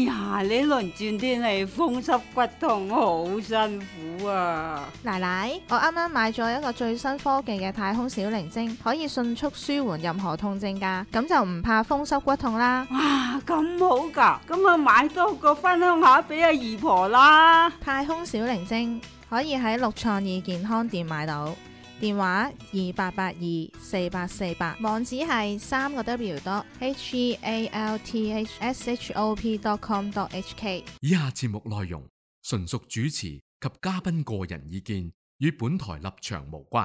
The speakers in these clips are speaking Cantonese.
呀，呢輪轉天氣風濕骨痛好辛苦啊！ 奶奶，我啱啱買咗一個最新科技嘅太空小靈精，可以迅速舒緩任何痛症㗎，咁就唔怕風濕骨痛啦。 哇，咁好㗎，咁啊買多個分享下俾阿姨婆啦。 太空小靈精可以喺六創意健康店買到，電話28824848，網址係www.healthshop.com.hk。 以下節目內容純屬主持及嘉賓個人意見，與本台立場無關。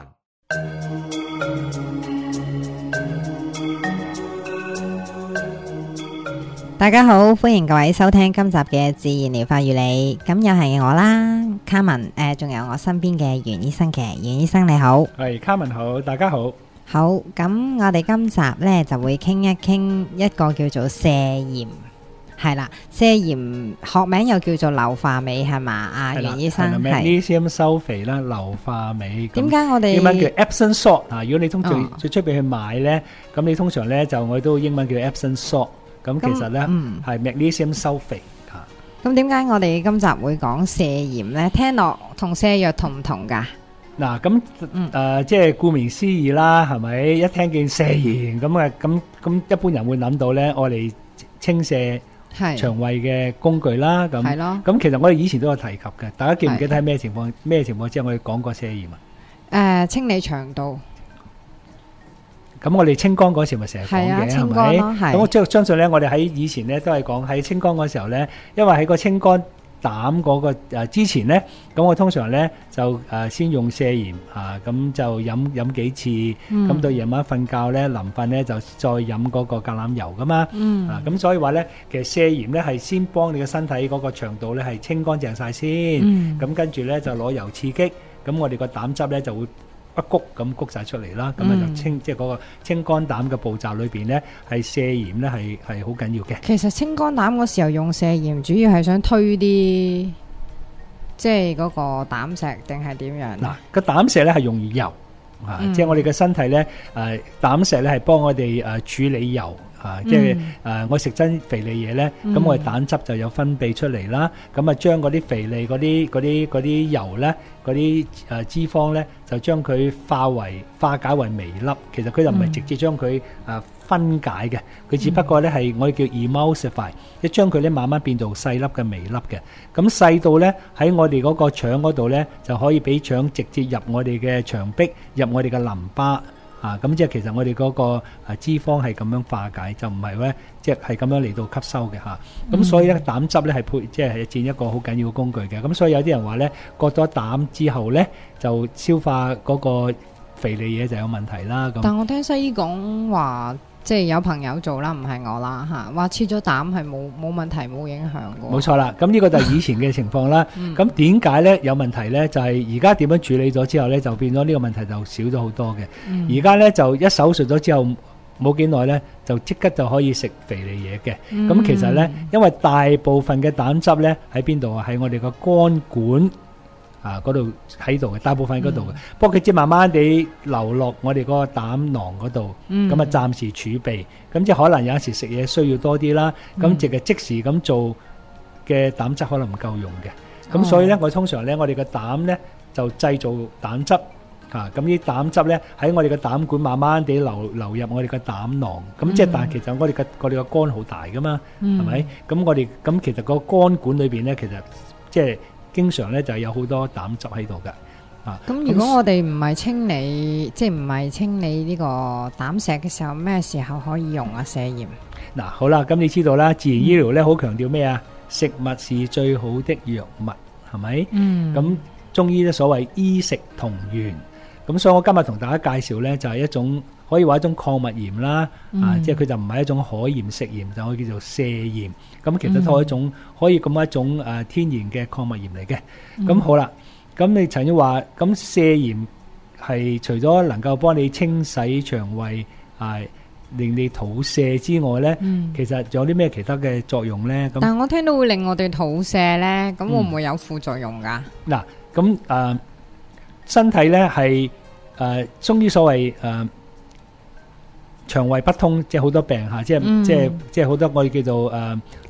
大家好，歡迎各位收聽今集嘅自然療法與你，咁又係我啦，卡文，仲有我身邊嘅袁醫生嘅，袁醫生你好。 係卡文好，大家好。 好，咁我哋今集呢就會傾一傾一個叫做瀉鹽，係啦，瀉鹽學名又叫做硫化鎂係嘛？啊，袁醫生係。 Magnesium sulfate 啦，硫化鎂。 點解我哋英文叫 Epsom salt 啊？如果你通常最出邊去買呢，咁你通常呢就我都英文叫 Epsom salt。咁其實咧係 Magnesium sulfate 嚇。 咁點解我哋今集會講瀉鹽咧？聽落同瀉藥同唔同㗎？ 嗱咁即係顧名思義啦，係咪？一聽見瀉鹽咁啊，咁一般人會諗到咧，我哋清瀉腸胃嘅工具啦。咁係咯。咁其實我哋以前都有提及嘅，大家記唔記得喺咩情況之下我哋講過瀉鹽啊？ 清理腸道。 咁我哋清肝嗰時咪成日講嘅，係咪？咁我相信咧，我哋喺以前咧都係講喺清肝嗰時候咧，因為喺個清肝膽嗰個之前咧，咁我通常咧就先用瀉鹽咁就飲幾次，咁到夜晚瞓覺咧臨瞓咧就再飲嗰個橄欖油噶嘛，咁所以話咧其實瀉鹽咧係先幫你嘅身體嗰個腸道咧係清乾淨晒先，咁跟住咧就攞油刺激，咁我哋個膽汁咧就會一谷咁谷晒出嚟啦，咁就清即係嗰個清肝膽嘅步驟裏邊咧，係瀉鹽咧係好緊要嘅。 其實清肝膽嗰時候用瀉鹽，主要係想推啲即係嗰個膽石定係點樣？ 嗱，個膽石咧係容易油即係我哋嘅身體咧膽石咧係幫我哋處理油。即係我食真肥膩嘢咧，咁我哋膽汁就有分泌出嚟啦。咁啊，將嗰啲肥膩嗰啲油咧，嗰啲脂肪咧，就將佢化解為微粒。其實佢就唔係直接將佢分解嘅，佢只不過咧係我哋叫 emulsify，即係將佢咧慢慢變做細粒嘅微粒嘅。咁細到咧喺我哋嗰個腸嗰度咧，就可以俾腸直接入我哋嘅腸壁，入我哋嘅淋巴。咁即係其實我哋嗰個脂肪係咁樣化解，就唔係咧，即係咁樣嚟到吸收嘅嚇。咁所以咧膽汁咧係即係佔一個好緊要嘅工具嘅。咁所以有啲人話咧，割咗膽之後咧就消化嗰個肥膩嘢就有問題啦。咁但我聽西醫講話，即係有朋友做啦，唔係我啦嚇，話切咗膽係冇問題冇影響嘅。 冇錯啦，咁呢個就係以前嘅情況啦。咁點解咧有問題咧？就係而家點樣處理咗之後咧，就變咗呢個問題就少咗好多嘅。而家咧就一手術咗之後冇幾耐咧，就即刻就可以食肥膩嘢嘅。咁其實咧，因為大部分嘅膽汁咧喺邊度啊？喺我哋個肝管嗰度喺度嘅，大部分喺嗰度嘅。不過佢只慢慢地流落我哋嗰個膽囊嗰度，咁啊暫時儲備。咁即係可能有時食嘢需要多啲啦。咁即係即時咁做嘅膽汁可能唔夠用嘅。咁所以咧，我通常咧，我哋嘅膽咧就製造膽汁。咁啲膽汁咧喺我哋嘅膽管慢慢地流入我哋嘅膽囊。咁即係但係其實我哋嘅肝好大噶嘛，係咪？咁其實個肝管裏邊咧，其實即係經常咧就係有好多膽汁喺度噶。 咁如果我哋唔係清理，即係唔係清理呢個膽石嘅時候，咩時候可以用啊瀉鹽？ 嗱，好啦，咁你知道啦，自然醫療咧好強調咩啊？食物是最好的藥物，係咪？咁中醫咧所謂醫食同源。咁所以我今日同大家介紹咧，就係一種可以話一種礦物鹽啦，即係佢就唔係一種海鹽食鹽，就可以叫做瀉鹽。咁其實都係一種可以咁一種天然嘅礦物鹽嚟嘅。咁好啦，咁你曾經話咁瀉鹽係除咗能夠幫你清洗腸胃，令你肚瀉之外咧，其實仲有啲咩其他嘅作用咧？咁但係我聽到會令我哋肚瀉咧，咁會唔會有副作用㗎？ 嗱，咁身體咧係中醫所謂腸胃不通，即係好多病嚇，即係好多我哋叫做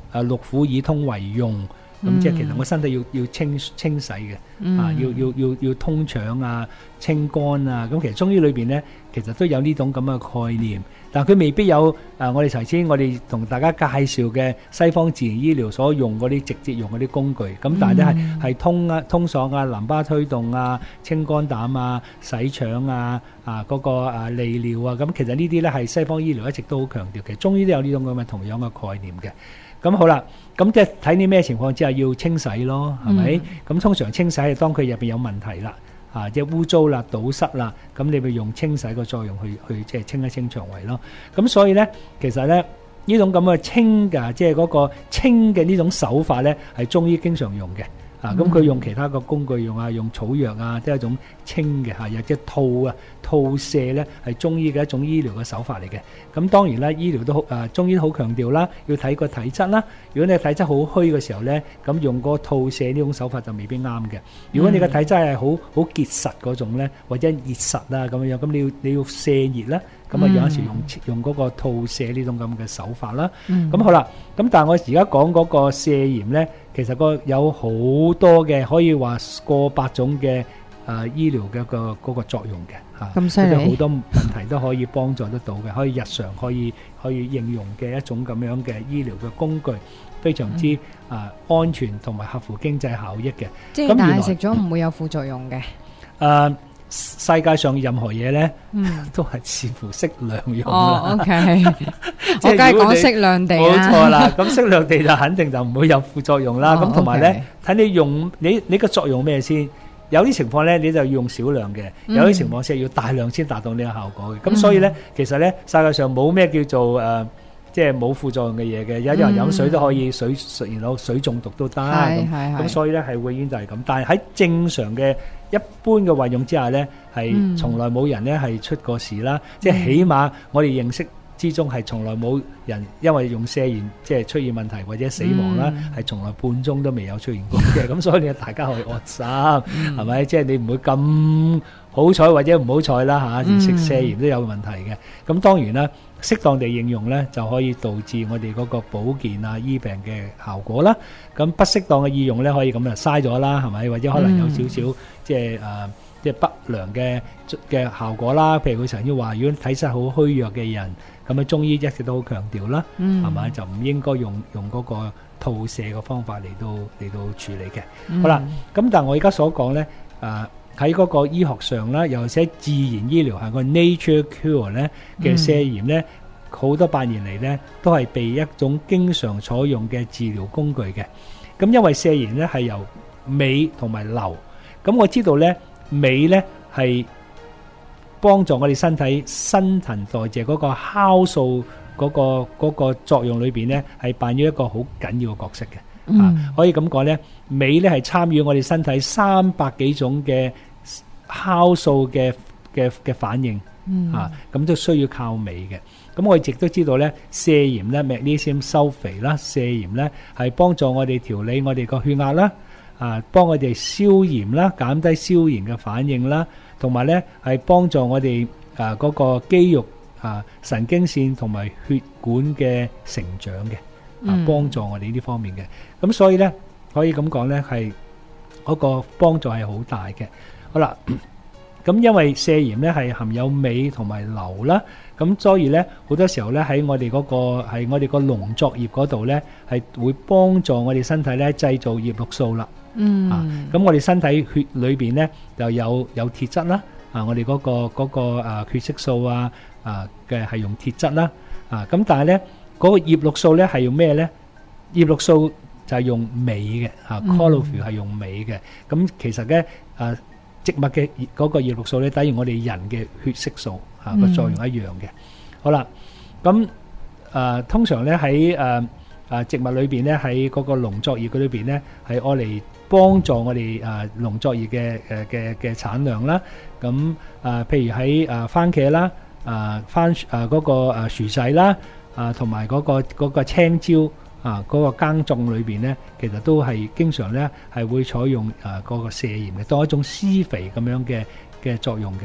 六腑以通為用，咁即係其實我身體要清洗嘅，要通腸啊、清肝啊，咁其實中醫裏邊咧，其實都有呢種咁嘅概念，但佢未必有我哋頭先我哋同大家介紹嘅西方自然醫療所用嗰啲直接用嗰啲工具，咁但係咧係通爽啊、淋巴推動啊、清肝膽啊、洗腸啊、嗰個利尿啊，咁其實呢啲咧係西方醫療一直都好強調，其實中醫都有呢種咁嘅同樣嘅概念嘅。咁好啦，咁即係睇你咩情況之下要清洗咯，係咪？咁通常清洗係當佢入邊有問題啦，即係污糟啦、堵塞啦，咁你咪用清洗個作用去即係清一清腸胃咯。咁所以咧，其實咧呢種咁嘅清嘅，即係嗰個清嘅呢種手法咧，係中醫經常用嘅。咁佢用其他個工具用草藥啊，即係一種清嘅嚇，或者吐瀉咧係中醫嘅一種醫療嘅手法嚟嘅。咁當然啦，醫療都好中醫都好強調啦，要睇個體質啦。如果你體質好虛嘅時候咧，咁用個吐瀉呢種手法就未必啱嘅。如果你嘅體質係好結實嗰種咧，或者熱實啊咁樣，咁你要瀉熱啦。咁有陣時用嗰個吐瀉呢種咁嘅手法啦。咁好啦，咁但係我而家講嗰個瀉鹽咧，其實有好多嘅可以話過百種嘅醫療嘅嗰個作用嘅嚇， 咁犀利， 好多問題都可以幫助得到嘅，可以日常可以應用嘅一種咁樣嘅醫療嘅工具，非常之安全同埋合乎經濟效益嘅。 即係但係食咗唔會有副作用嘅。 世界上任何嘢咧，都係視乎適量用啦。 OK， 我梗係講適量地啦。 冇錯啦，咁適量地就肯定就唔會有副作用啦。咁同埋咧，睇你用你個作用咩先？有啲情況咧，你就要用少量嘅；有啲情況先要大量先達到呢個效果嘅。咁所以咧，其實咧，世界上冇咩叫做即係冇副作用嘅嘢嘅。有啲人飲水都可以然後水中毒都得。咁所以咧係永遠就係咁。但係喺正常嘅一般嘅運用之下咧，係從來冇人咧係出過事啦。即係起碼我哋認識之中係從來冇人因為用瀉鹽即係出現問題或者死亡啦，係從來半宗都未有出現過嘅。咁所以你大家可以安心，係咪？即係你唔會咁好彩或者唔好彩啦嚇，連食瀉鹽都有問題嘅。咁當然啦，適當地應用咧就可以導致我哋嗰個保健啊醫病嘅效果啦。咁不適當嘅應用咧，可以咁就嘥咗啦，係咪？或者可能有少少即係不良嘅效果啦。譬如佢曾經話，如果體質好虛弱嘅人，咁啊中醫一直都好強調啦，係咪？就唔應該用嗰個吐瀉嘅方法嚟到處理嘅。好啦，咁但係我而家所講咧，喺嗰個醫學上啦，尤其是自然醫療係個 nature cure 咧嘅瀉鹽咧，好多百年嚟咧都係被一種經常採用嘅治療工具嘅。咁因為瀉鹽咧係由鎂同埋硫，咁我知道咧鎂咧係幫助我哋身體新陳代謝嗰個酵素嗰個作用裏邊咧係扮演一個好緊要嘅角色嘅。可以咁講咧，鎂咧係參與我哋身體300幾種嘅酵素嘅反應，咁都需要靠鎂嘅。咁我哋亦都知道咧，瀉鹽咧 magnesium sulfate 啦，瀉鹽咧係幫助我哋調理我哋個血壓啦，幫我哋消炎啦，減低消炎嘅反應啦，同埋咧係幫助我哋嗰個肌肉神經線同埋血管嘅成長嘅，幫助我哋呢方面嘅。咁所以咧可以咁講咧，係嗰個幫助係好大嘅。好啦，咁因為瀉鹽咧係含有鎂同埋硫啦，咁所以咧好多時候咧喺我哋嗰個係我哋個農作業嗰度咧係會幫助我哋身體咧製造葉綠素啦。咁我哋身體血裏邊咧就有鐵質啦，我哋嗰個血色素嘅係用鐵質啦，咁但係咧嗰個葉綠素咧係用咩咧？葉綠素就係用鎂嘅，chlorophyll 係用鎂嘅。咁其實咧植物嘅嗰個葉綠素咧，等於我哋人嘅血色素個作用一樣嘅。好啦，咁通常咧喺植物裏邊咧，喺嗰個農作業嗰裏邊咧，係愛嚟幫助我哋農作業嘅產量啦。咁譬如喺番茄啦，嗰個薯仔啦，同埋嗰個青椒嗰個耕種裏邊咧，其實都係經常咧係會採用嗰個瀉鹽嘅，當一種施肥咁樣嘅作用嘅。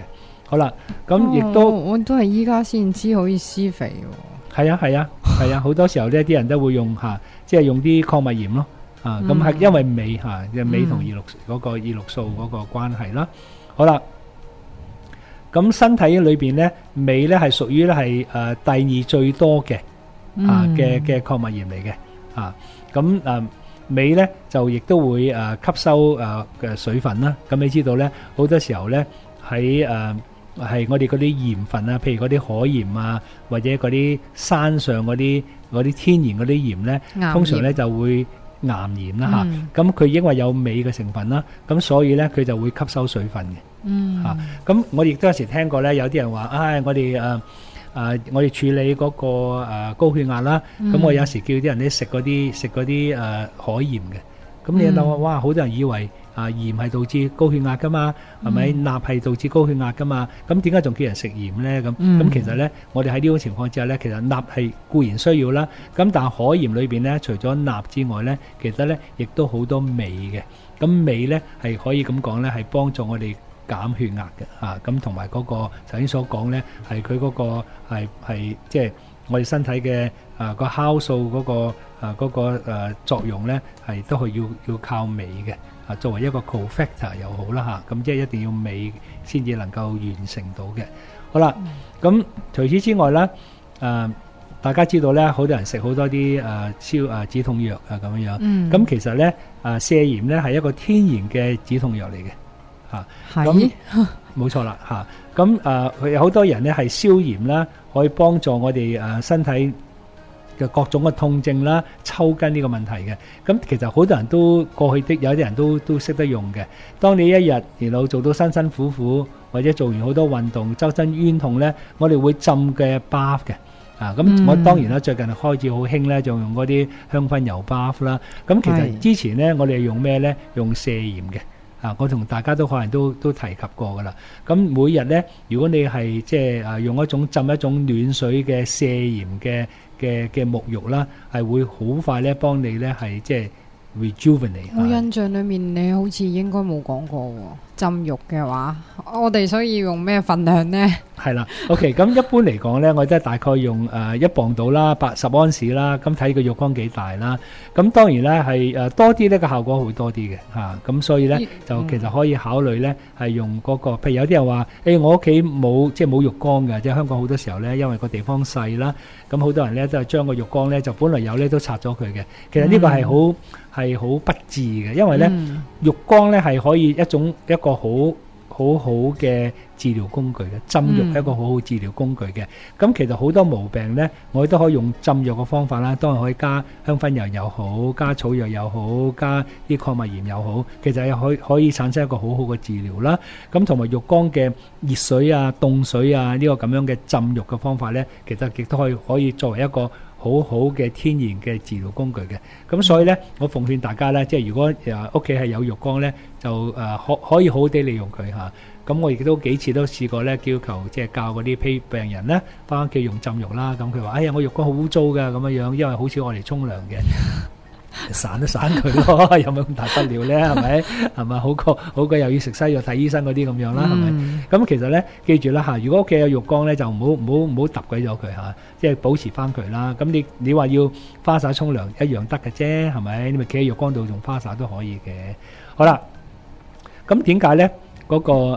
好啦，咁亦都我都係依家先知可以施肥喎。 係啊，好多時候呢啲人都會用即係用啲礦物鹽咯，咁係因為鎂鎂同葉綠素嗰個關係啦。好啦，咁身體裏邊呢，鎂呢係屬於呢係第二最多嘅嘅礦物鹽嚟嘅，咁鎂呢就亦都會吸收嘅水分啦。咁你知道呢，好多時候呢喺係我哋嗰啲鹽分啊，譬如嗰啲海鹽啊，或者嗰啲山上嗰啲天然嗰啲鹽呢，通常呢就會岩鹽啦嚇。咁佢因為有鎂嘅成分啦，咁所以呢佢就會吸收水分嘅。咁我亦都有時聽過呢，有啲人話，我哋處理嗰個高血壓啦，咁我有時叫啲人咧食嗰啲海鹽嘅。咁你諗下，哇！好多人以為鹽係導致高血壓噶嘛，係咪？鈉係導致高血壓噶嘛？咁點解仲叫人食鹽呢？咁其實呢，我哋喺呢種情況之下呢，其實鈉係固然需要啦。咁但係海鹽裏邊呢，除咗鈉之外呢，其實呢亦都好多鎂嘅。咁鎂呢係可以咁講呢，係幫助我哋減血壓嘅。咁同埋嗰個頭先所講呢，係佢嗰個係即係我哋身體嘅個酵素嗰個作用呢，係都係要靠鎂嘅。作為一個 cofactor 又好啦嚇，咁即係一定要鎂先至能夠完成到嘅。好啦，咁除此之外啦，大家知道咧，好多人食好多啲止痛藥咁樣。咁其實咧瀉鹽咧係一個天然嘅止痛藥嚟嘅嚇。咁冇錯啦嚇。咁佢有好多人咧係消鹽啦，可以幫助我哋身體嘅各種嘅痛症啦、抽筋呢個問題嘅。咁其實好多人都過去有啲人都識得用嘅。當你一日然後做到辛辛苦苦，或者做完好多運動，周身冤痛呢，我哋會浸嘅 bath 嘅。咁我當然啦，最近開始好興呢，就用嗰啲香薰油 bath 啦。咁其實之前呢，我哋用咩呢？用瀉鹽嘅。我同大家都可能都提及過噶啦。咁每日呢，如果你係即係用浸一種暖水嘅瀉鹽嘅沐浴啦，係會好快咧幫你咧係即係 rejuvenate。 我印象裏面你好似應該冇講過喎，浸浴嘅話，我哋需要用咩份量呢？ 係啦，OK， 咁一般嚟講咧，我都係大概用1磅到啦，80安士啦，咁睇個浴缸幾大啦。咁當然咧係多啲咧個效果會多啲嘅嚇，咁所以咧就其實可以考慮咧係用嗰個，譬如有啲人話我屋企冇浴缸嘅，即係香港好多時候咧，因為個地方細啦，咁好多人咧都係將個浴缸咧就本來有咧都拆咗佢嘅。其實呢個係好不智嘅，因為咧浴缸咧係可以一個好嘅治療工具嘅，浸浴係一個好好治療工具嘅。咁其實好多毛病呢，我哋都可以用浸浴嘅方法啦，當然可以加香薰油又好，加草藥又好，加啲礦物鹽又好，其實係可以產生一個好好嘅治療啦。咁同埋浴缸嘅熱水啊、凍水啊呢個咁樣嘅浸浴嘅方法呢，其實亦都可以作為一個好好嘅天然嘅治療工具嘅。咁所以呢，我奉勸大家呢，即係如果屋企係有浴缸呢，就可以好好地利用佢嚇。咁我亦都幾次都試過呢，要求即係教嗰啲病人呢，翻屋企用浸浴啦。咁佢話：我浴缸好污糟㗎咁樣，因為好似我嚟沖涼嘅。散都散佢咯，有冇咁大不了咧？係咪？係咪好過又要食西藥睇醫生嗰啲咁樣啦？係咪？咁其實咧，記住啦嚇，如果屋企有浴缸咧，就唔好揼鬼咗佢嚇，即係保持翻佢啦。咁你話要花灑沖涼一樣得嘅啫，係咪？你咪企喺浴缸度用花灑都可以嘅。好啦，咁點解咧？嗰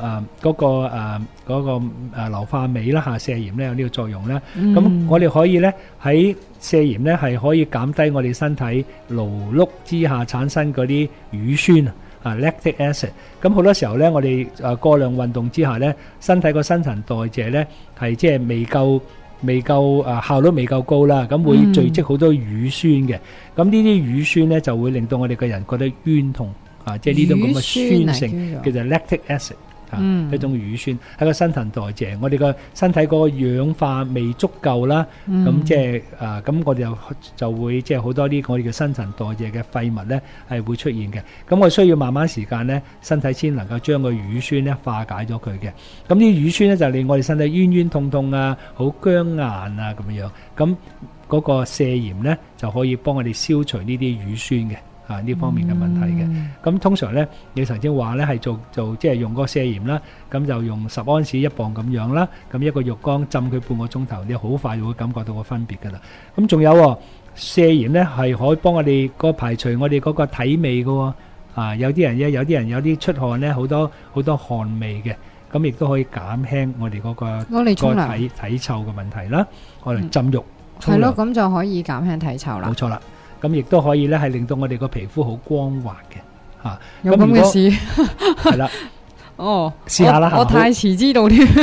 個硫化鎂啦嚇，瀉鹽咧有呢個作用咧。咁我哋可以咧喺瀉鹽咧係可以減低我哋身體勞碌之下產生嗰啲乳酸lactic acid。咁好多時候咧，我哋過量運動之下咧，身體個新陳代謝咧係即係未夠效率未夠高啦，咁會聚積好多乳酸嘅。咁呢啲乳酸咧就會令到我哋個人覺得冤痛。即係呢種咁嘅酸性，叫做 lactic acid，一種乳酸喺個新陳代謝，我哋個身體嗰個氧化未足夠啦，咁即係咁我哋就會即係好多啲我哋嘅新陳代謝嘅廢物咧係會出現嘅。咁我需要慢慢時間咧，身體先能夠將個乳酸咧化解咗佢嘅。咁呢乳酸咧就令我哋身體冤冤痛痛啊，好僵硬啊咁樣。咁嗰個瀉鹽咧就可以幫我哋消除呢啲乳酸嘅。 呢方面嘅問題嘅。咁通常咧，你頭先話咧係做即係用嗰個瀉鹽啦，咁就用10安士1磅咁樣啦，咁一個浴缸浸佢半個鐘頭，你好快會感覺到個分別噶啦。咁仲有瀉鹽咧係可以幫我哋排除我哋嗰個體味噶喎，有啲人有啲出汗咧，好多汗味嘅，咁亦都可以減輕我哋嗰個體臭嘅問題啦。我哋浸浴係咯，咁就可以減輕體臭啦。 冇錯啦。咁亦都可以咧，係令到我哋個皮膚好光滑嘅嚇。 有咁嘅事係啦。 哦， 試下啦。 我太遲知道添。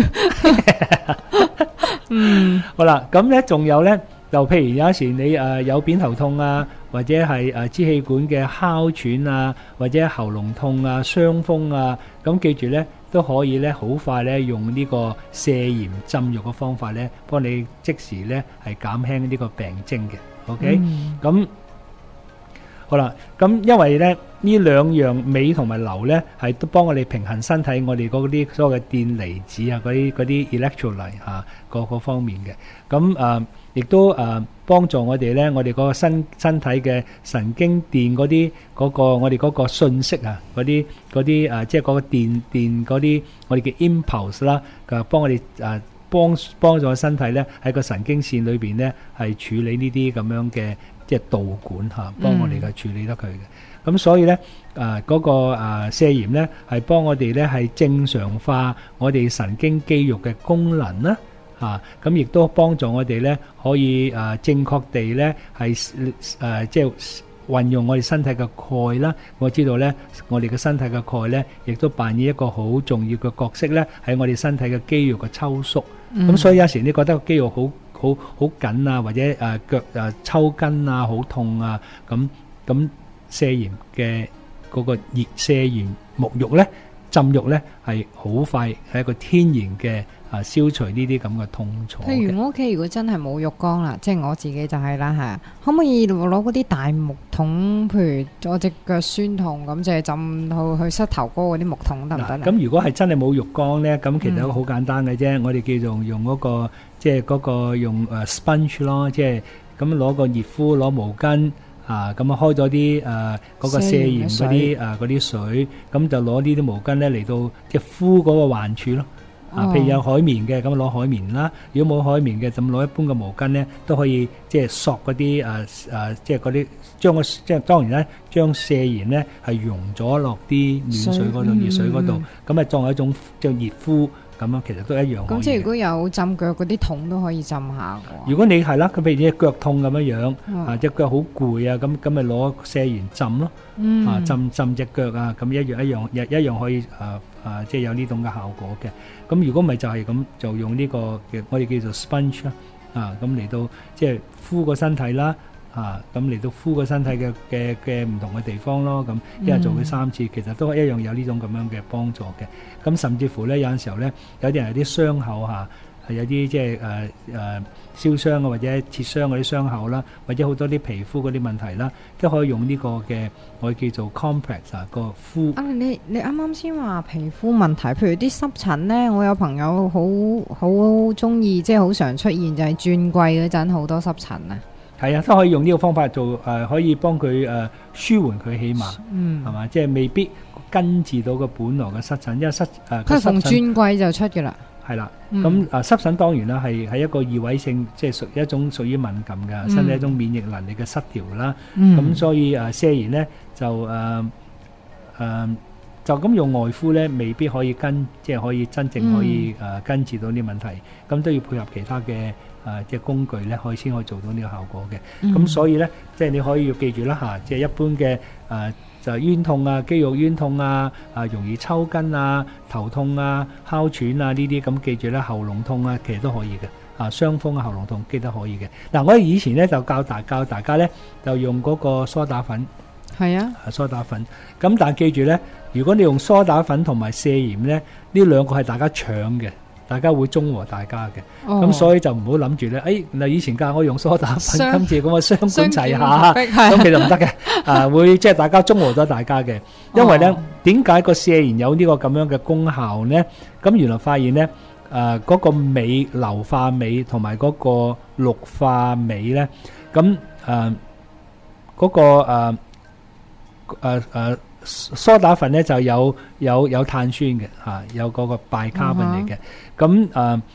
好啦，咁咧仲有咧，就譬如有時你有扁頭痛啊，或者係支氣管嘅哮喘啊，或者喉嚨痛啊、傷風啊，咁記住咧都可以咧好快咧用呢個瀉鹽浸浴嘅方法咧，幫你即時咧係減輕呢個病徵嘅。OK，咁。好啦，咁因為咧呢兩樣鎂同埋硫咧係都幫我哋平衡身體，我哋嗰啲所謂嘅電離子啊，嗰啲 electrolyte 嚇嗰方面嘅，咁亦都幫助我哋咧，我哋嗰個身體嘅神經電嗰啲嗰個我哋嗰個信息啊，嗰啲即係嗰個電嗰啲我哋嘅 impulse 啦，幫我哋幫助身體咧喺個神經線裏邊咧係處理呢啲咁樣嘅。即係導管嚇，幫我哋嘅處理得佢嘅。咁所以咧，嗰個瀉鹽咧係幫我哋咧係正常化我哋神經肌肉嘅功能啦，嚇。咁亦都幫助我哋咧可以正確地咧係即係運用我哋身體嘅鈣啦。我知道咧，我哋嘅身體嘅鈣咧，亦都扮演一個好重要嘅角色咧，喺我哋身體嘅肌肉嘅抽縮。咁所以有時你覺得個肌肉好緊啊，或者腳抽筋啊，好痛啊，咁瀉鹽嘅嗰個瀉鹽沐浴咧、浸浴咧係好快係一個天然嘅消除呢啲咁嘅痛楚。 譬如我屋企如果真係冇浴缸啦，即係我自己就係啦嚇，可唔可以攞嗰啲大木桶？譬如我隻腳酸痛咁，就係浸到去膝頭哥嗰啲木桶得唔得咧？ 咁如果係真係冇浴缸咧，咁其實好簡單嘅啫。我哋叫做用嗰個即係嗰個用sponge 咯，即係咁攞個熱敷攞毛巾咁開咗啲嗰個瀉鹽嗰啲水，咁就攞呢啲毛巾咧嚟到即係敷嗰個患處咯。譬如有海綿嘅，咁攞海綿啦；如果冇海綿嘅，就攞一般嘅毛巾咧，都可以即係索嗰啲即係嗰啲即係當然咧，將瀉鹽咧係溶咗落啲暖水嗰度、熱水嗰度，咁啊當係一種即係熱敷咁樣，其實都一樣可以。 咁即係如果有浸腳嗰啲桶都可以浸下嘅。 如果你係啦，佢譬如你腳痛咁樣樣，隻腳好攰啊，咁咪攞瀉鹽浸咯，浸隻腳啊，咁一樣可以即係有呢種嘅效果嘅。咁如果唔係就係咁，就用呢個嘅我哋叫做 sponge 啦，咁嚟到即係敷個身體啦，咁嚟到敷個身體嘅唔同嘅地方咯。咁一日做佢3次，其實都一樣有呢種咁樣嘅幫助嘅。咁甚至乎咧，有陣時候咧，有啲人有啲傷口係有啲即係燒傷啊，或者切傷嗰啲傷口啦，或者好多啲皮膚嗰啲問題啦，都可以用呢個嘅我叫做 complex 個敷。 你啱啱先話皮膚問題，譬如啲濕疹咧，我有朋友好中意，即係好常出現，就係轉季嗰陣好多濕疹啊。 係啊，都可以用呢個方法做可以幫佢舒緩佢，起碼係嘛，即係未必根治到個本來嘅濕疹，因為佢逢轉季就出嘅啦。 係啦，咁濕疹當然啦，係一個異位性，即係一種屬於敏感嘅身體一種免疫能力嘅失調啦。咁所以瀉鹽咧就咁用外敷咧，未必可以即係可以真正可以根治到啲問題。咁都要配合其他嘅即係工具咧，先可以做到呢個效果嘅。咁所以咧，即係你可以要記住啦即係一般嘅就冤痛啊、肌肉冤痛啊、容易抽筋啊、頭痛啊、哮喘啊呢啲，咁記住咧，喉嚨痛啊，其實都可以嘅。傷風啊、喉嚨痛記得可以嘅。嗱，我哋以前咧就教大家咧，就用嗰個梳打粉。 係啊， 梳打粉。咁但係記住咧，如果你用梳打粉同埋瀉鹽咧，呢兩個係大家搶嘅。大家會中和大家嘅，咁所以就唔好諗住咧。嗱，以前教我用梳打粉，今次咁我雙管齊下，咁其實唔得嘅。會即係大家中和咗大家嘅，因為咧點解個瀉鹽有呢個咁樣嘅功效咧？咁原來發現咧，嗰個鎂、硫化鎂同埋嗰個氯化鎂咧，咁嗰個梳打粉咧就有碳酸嘅有嗰個 bicarbonate 嘅。咁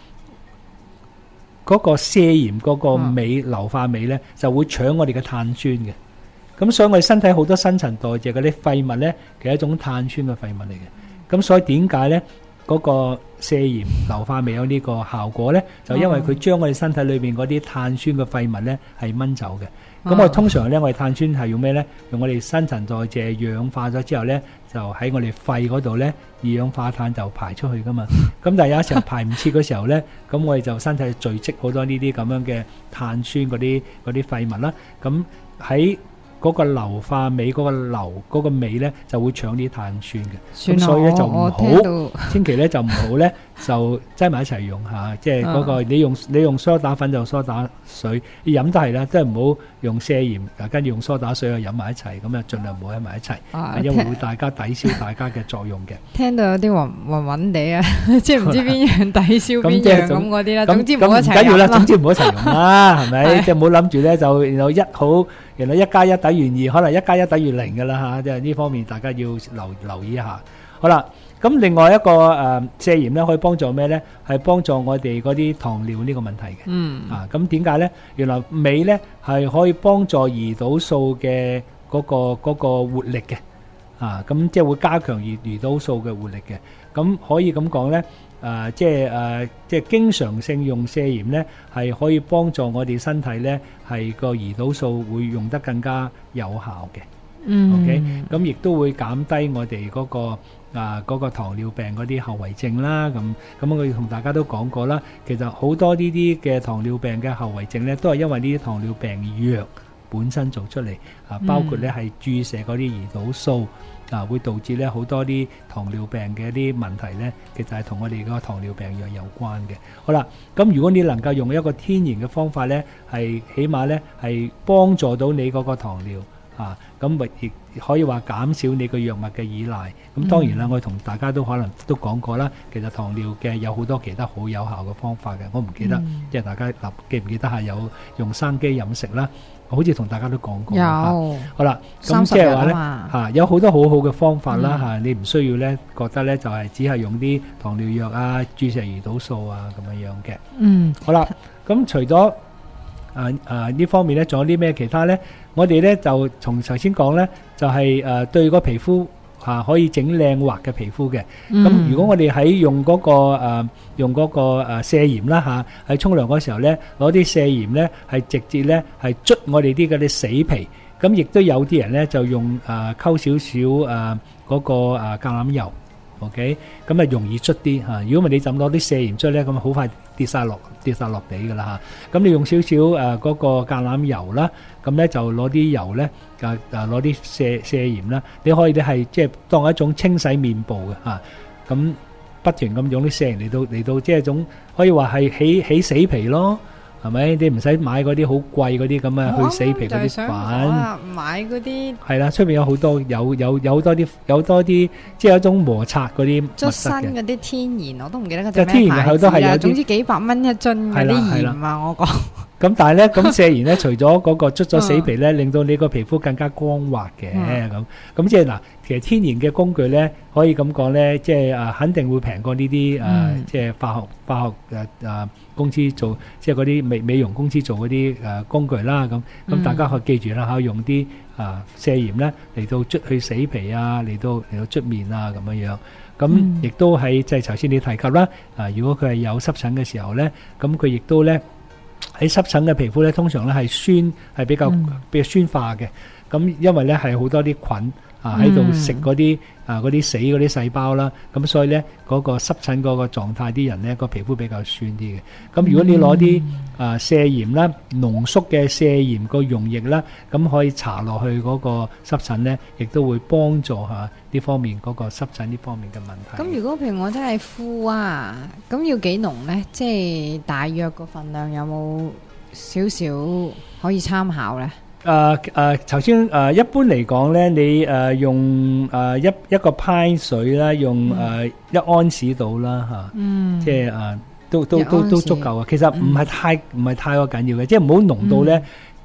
嗰個瀉鹽嗰個酶硫化酶咧就會搶我哋嘅碳酸嘅。咁所以我哋身體好多新陳代謝嗰啲廢物咧，其實係一種碳酸嘅廢物嚟嘅。咁所以點解咧嗰個瀉鹽硫化酶有呢個效果咧？就因為佢將我哋身體裏邊嗰啲碳酸嘅廢物咧係掹走嘅。咁我哋通常咧，我哋碳酸係用咩咧？用我哋新陳代謝氧化咗之後咧，就喺我哋肺嗰度咧，二氧化碳就排出去噶嘛。咁但係有時候排唔切嘅時候咧，咁我哋就身體聚積好多呢啲咁樣嘅碳酸嗰啲廢物啦。咁喺嗰個硫化酶嗰個硫嗰個味咧就會搶啲碳酸嘅，咁所以咧就唔好，千祈咧就唔好咧就擠埋一齊用嚇，即係嗰個你用梳打粉就梳打水，你飲都係啦，都係唔好用瀉鹽，跟住用梳打水去飲埋一齊，咁啊盡量唔好喺埋一齊，因為會大家抵消大家嘅作用嘅。 聽到有啲暈地啊，即係唔知邊樣抵消邊樣咁嗰啲啦，總之唔好一齊飲啦。 唔緊要啦，總之唔好一齊用啦，係咪？即係唔好諗住咧就然後原來1+1等於2，可能1+1等於0㗎啦嚇，即係呢方面大家要留意一下。好啦，咁另外一個瀉鹽咧可以幫助咩咧？係幫助我哋嗰啲糖尿呢個問題嘅。咁點解咧？原來鎂咧係可以幫助胰島素嘅嗰個活力嘅。咁即係會加強胰島素嘅活力嘅。咁可以咁講咧。即係經常性用瀉鹽咧，係可以幫助我哋身體咧，係個胰島素會用得更加有效嘅。OK，咁亦都會減低我哋嗰個糖尿病嗰啲後遺症啦。咁我同大家都講過啦，其實好多呢啲嘅糖尿病嘅後遺症咧，都係因為呢啲糖尿病藥本身做出嚟包括咧係注射嗰啲胰島素。會導致咧好多啲糖尿病嘅一啲問題咧，其實係同我哋嗰個糖尿病藥有關嘅。好啦，咁如果你能夠用一個天然嘅方法咧，係起碼咧係幫助到你嗰個糖尿咁咪亦可以話減少你個藥物嘅依賴。咁當然啦，我同大家都可能都講過啦，其實糖尿嘅有好多其他好有效嘅方法嘅，我唔記得，即係大家記唔記得係有用生機飲食啦？好似同大家都講過。有好啦，咁即係話咧有好多好好嘅方法啦你唔需要咧覺得咧就係只係用啲糖尿藥注射胰島素咁樣嘅。好啦，咁除咗呢方面咧，仲有啲咩其他咧？我哋咧就從頭先講咧，就係對個皮膚可以整靚滑嘅皮膚嘅。咁如果我哋喺用嗰個瀉鹽啦喺沖涼嗰時候咧，攞啲瀉鹽咧係直接咧係捽我哋啲嗰啲死皮。咁亦都有啲人咧就用溝少少嗰個橄欖油。OK， 咁啊容易捽啲如果唔係你就攞啲瀉鹽捽咧，咁好快跌晒落地噶啦咁你用少少嗰個橄欖油啦，咁咧就攞啲油咧攞啲瀉鹽啦，你可以咧係即係當一種清洗面部嘅咁不斷咁用啲瀉鹽嚟到即係種可以話係起死皮咯。係咪？你唔使買嗰啲好貴嗰啲咁去死皮嗰啲粉， 買嗰啲係啦，出邊有好多有多啲，即係一種摩擦嗰啲捽身嗰啲天然，我都唔記得嗰隻咩牌子啦。 總之幾百蚊一樽嗰啲鹽我講。 咁但係咧，咁瀉鹽咧，除咗嗰個捽咗死皮咧，令到你個皮膚更加光滑嘅咁即係嗱，其實天然嘅工具咧，可以咁講咧，即係肯定會平過呢啲即係化學公司做，即係嗰啲美容公司做嗰啲工具啦。咁大家可以記住啦，可以用啲瀉鹽咧嚟到捽去死皮嚟到捽面咁樣。咁亦都係即係頭先你提及啦。如果佢係有濕疹嘅時候咧，咁佢亦都咧。喺濕疹嘅皮膚咧，通常咧係酸，係比較酸化嘅。咁因為咧係好多啲菌喺度食嗰啲死嗰啲細胞啦，咁所以咧嗰個濕疹嗰個狀態，啲人咧個皮膚比較酸啲嘅。咁如果你攞啲瀉鹽啦，濃縮嘅瀉鹽個溶液啦，咁可以搽落去嗰個濕疹咧，亦都會幫助下呢方面嗰個濕疹呢方面嘅問題。 咁如果譬如我真係敷咁要幾濃咧？即係大約個份量有冇少少可以參考咧？ 頭先一般嚟講咧，你用一個派水啦，用1安士到啦即係都足夠啊。其實唔係太過緊要嘅，即係唔好濃到咧，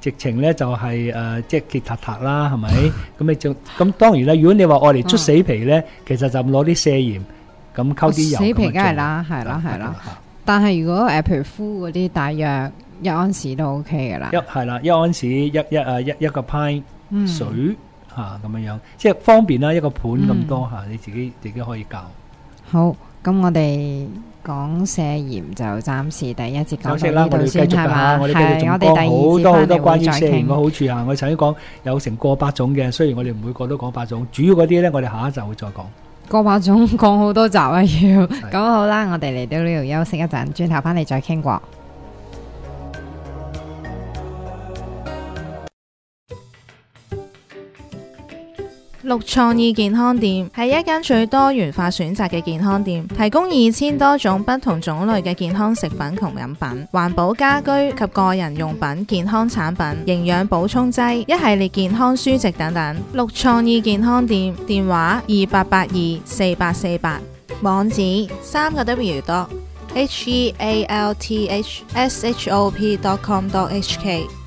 直情咧就係即係結塔塔啦，係咪？咁你就咁當然啦。如果你話愛嚟捽死皮咧，其實就攞啲瀉鹽咁溝啲油。 死皮梗係啦，係啦。但係如果譬如敷嗰啲，大約1安士都 OK 噶啦。 係啦，1安士一個派水嚇咁樣，即係方便啦。一個盤咁多嚇，你自己可以教。 好，咁我哋講瀉鹽就暫時第一節講到呢度先，係嘛？ 我哋繼續仲講好多關於瀉鹽嘅好處啊！我曾經講有成過百種嘅，雖然我哋每個都講8種，主要嗰啲咧我哋下一集會再講。 過百種講好多集啊！要咁好啦，我哋嚟到呢度休息一陣，轉頭翻嚟再傾過。 綠創意健康店係一間最多元化選擇嘅健康店，提供2000多種不同種類嘅健康食品同飲品、環保家居及個人用品、健康產品、營養補充劑、一系列健康書籍等等。綠創意健康店電話28824848，網址3W.healthshop.com.hk。